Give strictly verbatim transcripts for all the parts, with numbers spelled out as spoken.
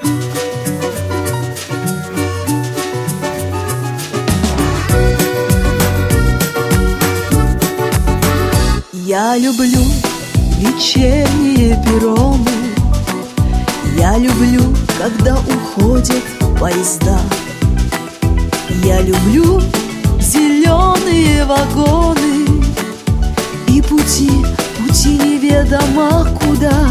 Я люблю вечерние перроны, я люблю, когда уходят поезда. Я люблю зеленые вагоны и пути, пути неведомо куда.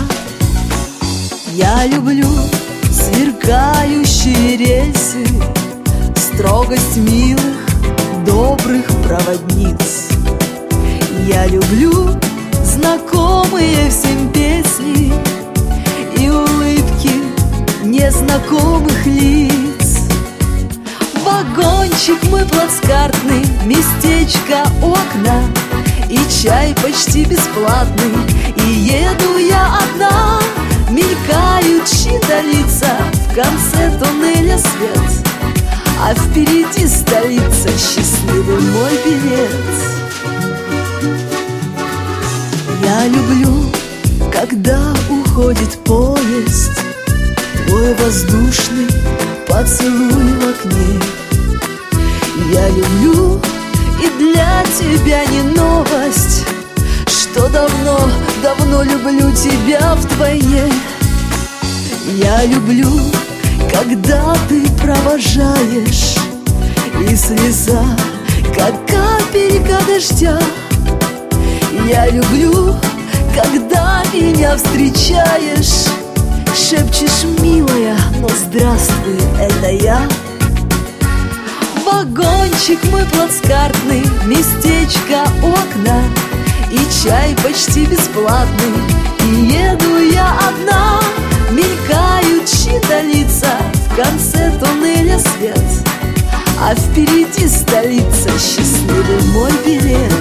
Я люблю сверкающие рельсы, строгость милых, добрых проводниц. Я люблю знакомые всем песни и улыбки незнакомых лиц. Вагончик мой плацкартный, местечко окна, и чай почти бесплатный, и еду я одна. Мелькают чьи-то лица, в конце туннеля свет, а впереди столица, счастливый мой билет. Я люблю, когда уходит поезд, твой воздушный поцелуй в окне. Я люблю, и для тебя не новость, что давно, давно люблю тебя вдвойне. Я люблю, когда ты провожаешь, и слеза, как капелька дождя. Я люблю, когда меня встречаешь, шепчешь, милая, но здравствуй, это я. Вагончик мой плацкартный, местечко окна, и чай почти бесплатный, и еду я одна. Мелькают чьи-то лица, в конце туннеля свет, а впереди столица, счастливый мой билет.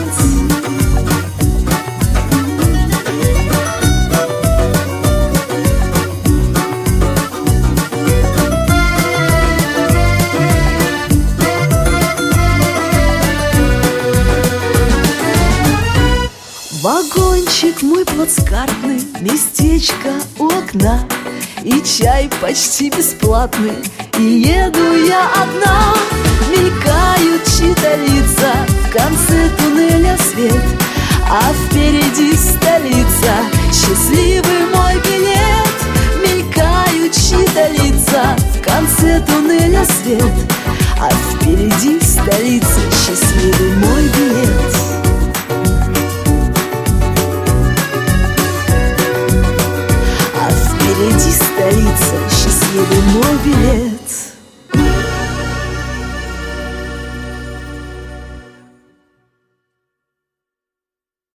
Вагончик мой плацкартный, местечко окна, и чай почти бесплатный, и еду я одна. Мелькают чьи-то лица, в конце туннеля свет, а впереди столица, счастливый мой билет. Мелькают чьи-то лица, в конце туннеля свет, а впереди столица, счастливый мой билет. Впереди столица, счастливый мой билет.